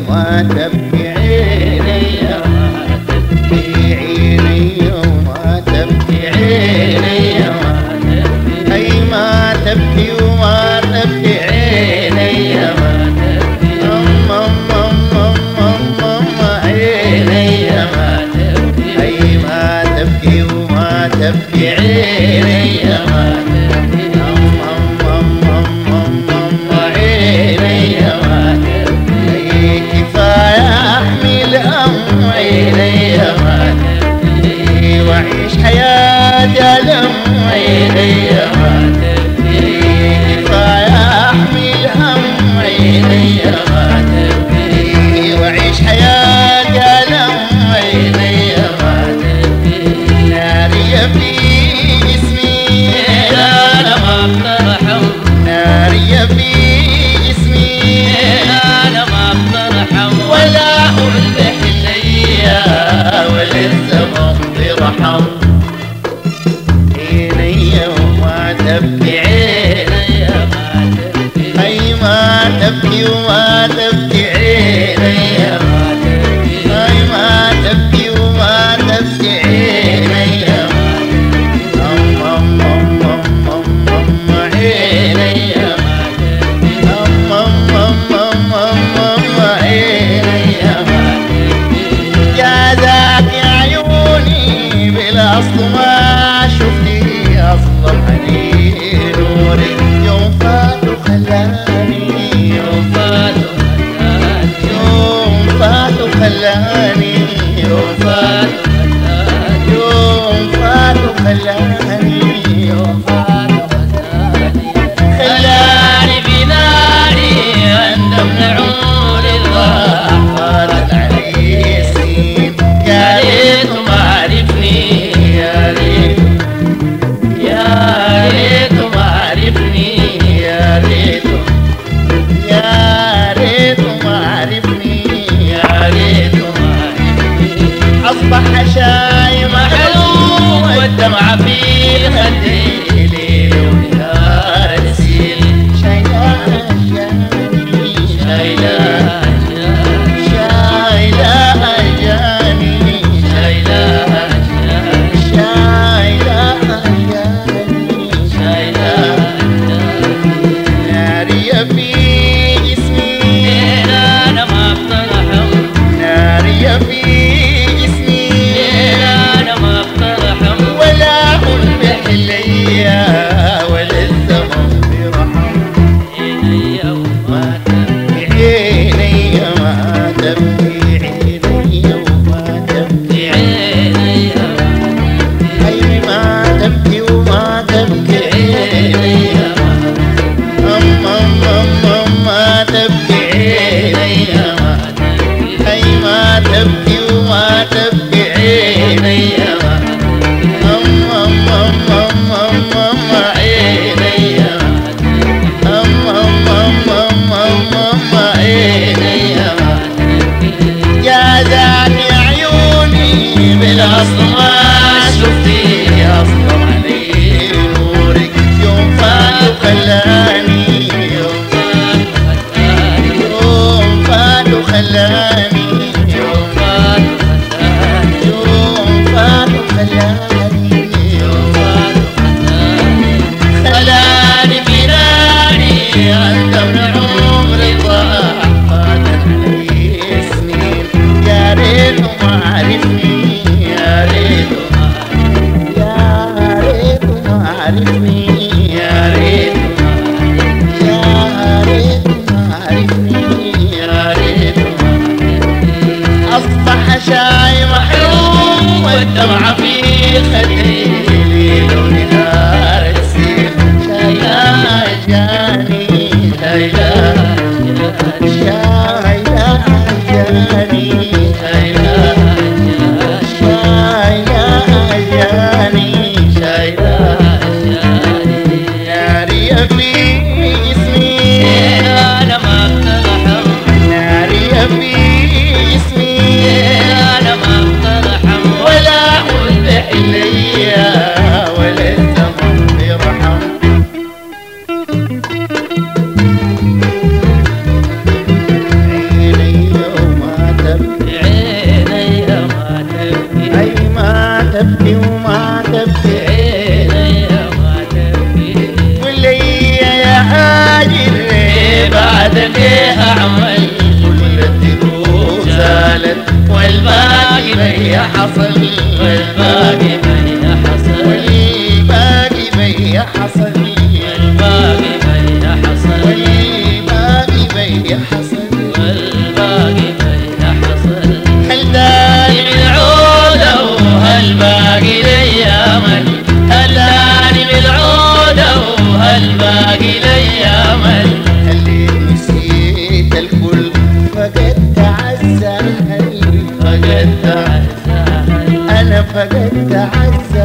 وما تبكي عيني ما تبكي عيني وما تبكي عيني أي ما تبكي وما تبكي عيني ما تبكي عيني ما تبكي أي ما تبكي وما تبكي عيني ما تبكي عيني ما تبكي كفاية أحمل عيني ما تبكي وأعيش حياتي ألم عيني ما تبكي كفاية أحمل عيني ما تبكي وأعيش حياتي ألم عيني ما تبكي ناري في جسمي أنا ما بترحم ناري في جسمي أنا ما بترحم ولا ألح ليا ولسه ما برحم عيني وما تبكي عيني ما تبكي أي ما تبكي وما تبكي عيني ما تبكي أي ما تبكي وما تبكي عيني أصل ما شفتي أصلا علي نوري يوم فات وخلاني يوم فات وخلاني يوم فات وخلاني يوم فات وخلاني يوم فات وخلاني يوم فات وخلاني خلاني في ناري أندم نعور الراح فاتت علي سنين يا ريت ما عرفني يا ريت ما عرفني يا ريت ما عرفني يا ريت ما عرفني أصبح شاي محلوم والدمعة في خدي ليل ونهار نسيل شايلة شايلة شايلة أجاني شايلة أصل ما شفتي أصلا علي نورك يوم فات وخلاني يوم فات وخلاني يوم فات وخلاني يوم فات وخلاني يوم فات وخلاني خلاني في ناري أندم عمري ضاع فاتت علي سنين يا ريت ما عرفني يا ريت ما عرفني يا ريت ما عرفني يا ريت بي حصل والباقي بي حصل والباقي بي حصل والباقي بي حصل والباقي بي حصل والباقي بي حصل هل داني بالعودة وهل باقي لي أمل هل داني بالعودة وهل باقي لي أمل اللي نسيت الكل فقدت عز الهل فقدت عز أنا فقدت عز